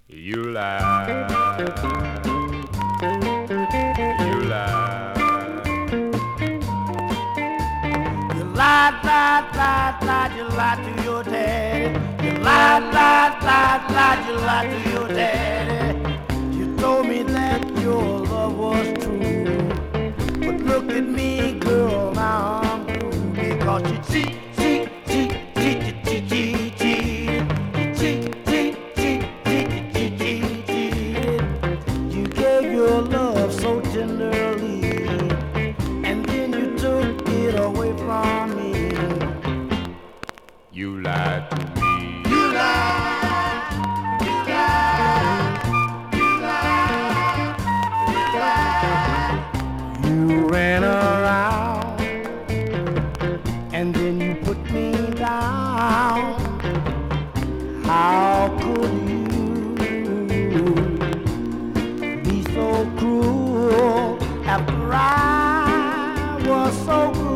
You lied. You lied. You lied, lied, lied, lied. You lied to your daddy. You lied, lied, lied, lied. You lied to your daddy. You told me that your love was true. But look at me, girl, now I'm blue because you cheat, cheat, cheat, cheat, cheat, cheat, cheat, cheat, cheat, cheat, cheat, cheat, cheat, cheat. You gave your love so tenderly, and then you took it away from me. You lied to me. You lied. You lied. You lied. You lied. You ran around and then you put me down. How could you be so cruel after I was so good?